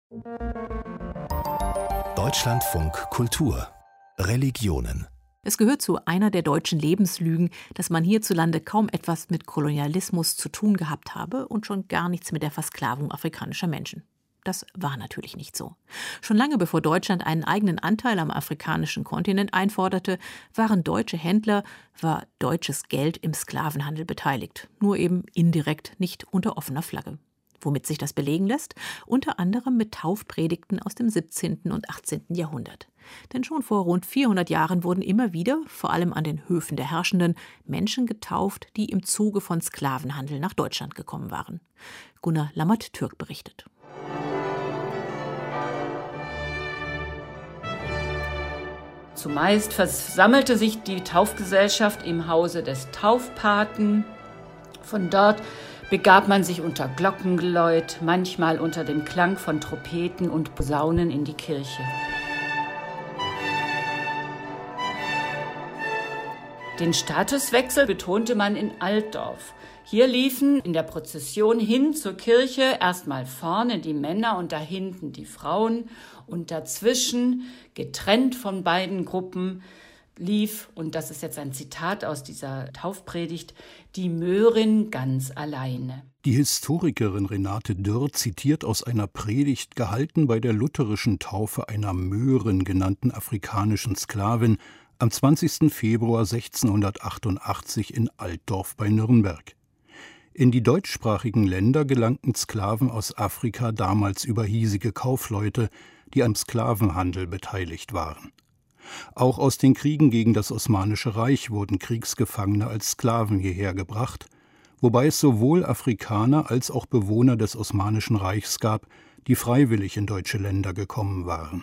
Deutschlandfunk Kultur Religionen. Es gehört zu einer der deutschen Lebenslügen, dass man hierzulande kaum etwas mit Kolonialismus zu tun gehabt habe und schon gar nichts mit der Versklavung afrikanischer Menschen. Das war natürlich nicht so. Schon lange bevor Deutschland einen eigenen Anteil am afrikanischen Kontinent einforderte, waren deutsche Händler, war deutsches Geld im Sklavenhandel beteiligt. Nur eben indirekt, nicht unter offener Flagge. Womit sich das belegen lässt? Unter anderem mit Taufpredigten aus dem 17. und 18. Jahrhundert. Denn schon vor rund 400 Jahren wurden immer wieder, vor allem an den Höfen der Herrschenden, Menschen getauft, die im Zuge von Sklavenhandel nach Deutschland gekommen waren. Gunnar Lammert-Türk berichtet. Zumeist versammelte sich die Taufgesellschaft im Hause des Taufpaten. Von dort begab man sich unter Glockengeläut, manchmal unter dem Klang von Trompeten und Posaunen in die Kirche. Den Statuswechsel betonte man in Altdorf. Hier liefen in der Prozession hin zur Kirche erstmal vorne die Männer und dahinten die Frauen und dazwischen, getrennt von beiden Gruppen, lief, und das ist jetzt ein Zitat aus dieser Taufpredigt, die Möhrin ganz alleine. Die Historikerin Renate Dürr zitiert aus einer Predigt, gehalten bei der lutherischen Taufe einer Möhrin genannten afrikanischen Sklavin am 20. Februar 1688 in Altdorf bei Nürnberg. In die deutschsprachigen Länder gelangten Sklaven aus Afrika damals über hiesige Kaufleute, die am Sklavenhandel beteiligt waren. Auch aus den Kriegen gegen das Osmanische Reich wurden Kriegsgefangene als Sklaven hierher gebracht, wobei es sowohl Afrikaner als auch Bewohner des Osmanischen Reichs gab, die freiwillig in deutsche Länder gekommen waren.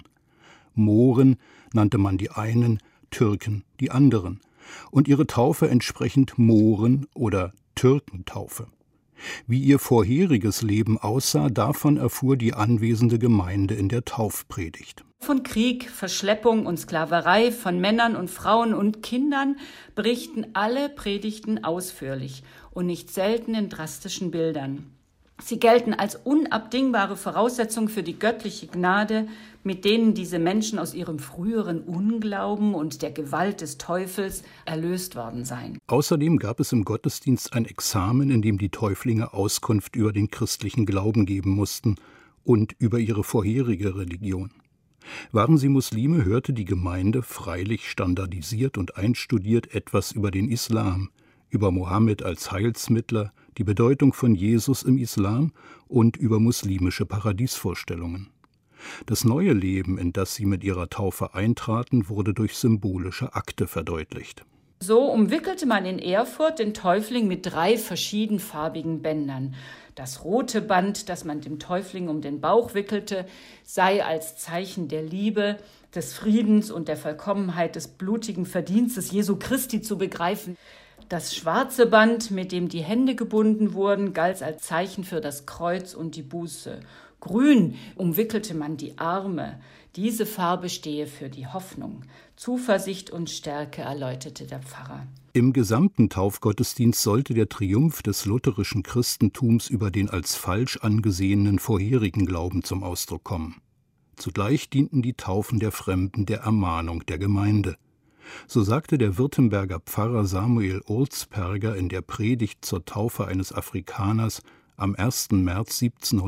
Mohren nannte man die einen, Türken die anderen, und ihre Taufe entsprechend Mohren- oder Türkentaufe. Wie ihr vorheriges Leben aussah, davon erfuhr die anwesende Gemeinde in der Taufpredigt. Von Krieg, Verschleppung und Sklaverei von Männern und Frauen und Kindern berichten alle Predigten ausführlich und nicht selten in drastischen Bildern. Sie gelten als unabdingbare Voraussetzung für die göttliche Gnade, mit denen diese Menschen aus ihrem früheren Unglauben und der Gewalt des Teufels erlöst worden seien. Außerdem gab es im Gottesdienst ein Examen, in dem die Täuflinge Auskunft über den christlichen Glauben geben mussten und über ihre vorherige Religion. Waren sie Muslime, hörte die Gemeinde freilich standardisiert und einstudiert etwas über den Islam, über Mohammed als Heilsmittler, die Bedeutung von Jesus im Islam und über muslimische Paradiesvorstellungen. Das neue Leben, in das sie mit ihrer Taufe eintraten, wurde durch symbolische Akte verdeutlicht. So umwickelte man in Erfurt den Täufling mit 3 verschiedenfarbigen Bändern. Das rote Band, das man dem Täufling um den Bauch wickelte, sei als Zeichen der Liebe, des Friedens und der Vollkommenheit des blutigen Verdienstes Jesu Christi zu begreifen. Das schwarze Band, mit dem die Hände gebunden wurden, galt als Zeichen für das Kreuz und die Buße. Grün umwickelte man die Arme. Diese Farbe stehe für die Hoffnung. Zuversicht und Stärke, erläuterte der Pfarrer. Im gesamten Taufgottesdienst sollte der Triumph des lutherischen Christentums über den als falsch angesehenen vorherigen Glauben zum Ausdruck kommen. Zugleich dienten die Taufen der Fremden der Ermahnung der Gemeinde. So sagte der Württemberger Pfarrer Samuel Olsperger in der Predigt zur Taufe eines Afrikaners am 1. März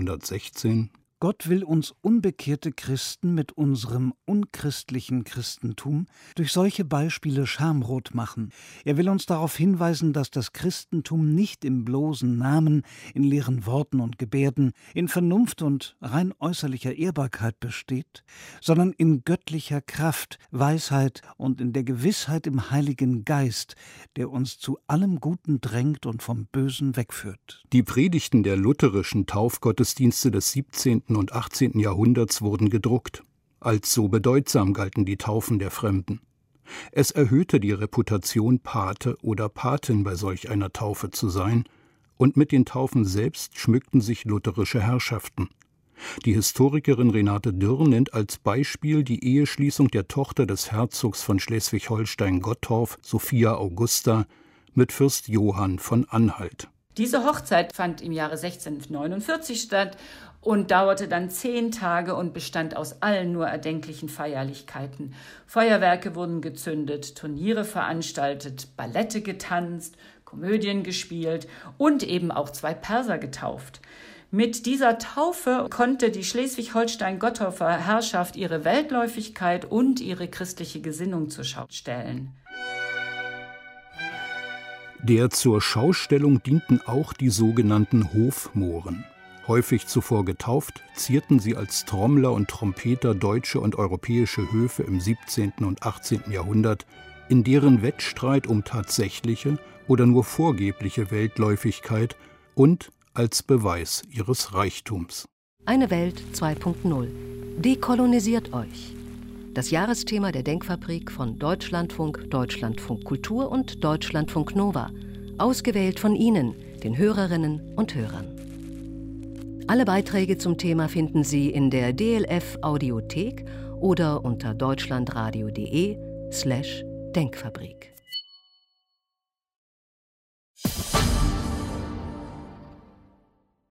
1716: Gott will uns unbekehrte Christen mit unserem unchristlichen Christentum durch solche Beispiele schamrot machen. Er will uns darauf hinweisen, dass das Christentum nicht im bloßen Namen, in leeren Worten und Gebärden, in Vernunft und rein äußerlicher Ehrbarkeit besteht, sondern in göttlicher Kraft, Weisheit und in der Gewissheit im Heiligen Geist, der uns zu allem Guten drängt und vom Bösen wegführt. Die Predigten der lutherischen Taufgottesdienste des 17. und 18. Jahrhunderts wurden gedruckt. Als so bedeutsam galten die Taufen der Fremden. Es erhöhte die Reputation, Pate oder Patin bei solch einer Taufe zu sein, und mit den Taufen selbst schmückten sich lutherische Herrschaften. Die Historikerin Renate Dürr nennt als Beispiel die Eheschließung der Tochter des Herzogs von Schleswig-Holstein-Gottorf, Sophia Augusta, mit Fürst Johann von Anhalt. Diese Hochzeit fand im Jahre 1649 statt und dauerte dann 10 Tage und bestand aus allen nur erdenklichen Feierlichkeiten. Feuerwerke wurden gezündet, Turniere veranstaltet, Ballette getanzt, Komödien gespielt und eben auch 2 Perser getauft. Mit dieser Taufe konnte die Schleswig-Holstein-Gottorfer Herrschaft ihre Weltläufigkeit und ihre christliche Gesinnung zur Schau stellen. Der zur Schaustellung dienten auch die sogenannten Hofmohren. Häufig zuvor getauft, zierten sie als Trommler und Trompeter deutsche und europäische Höfe im 17. und 18. Jahrhundert, in deren Wettstreit um tatsächliche oder nur vorgebliche Weltläufigkeit und als Beweis ihres Reichtums. Eine Welt 2.0. Dekolonisiert euch. Das Jahresthema der Denkfabrik von Deutschlandfunk, Deutschlandfunk Kultur und Deutschlandfunk Nova. Ausgewählt von Ihnen, den Hörerinnen und Hörern. Alle Beiträge zum Thema finden Sie in der DLF Audiothek oder unter deutschlandradio.de/Denkfabrik.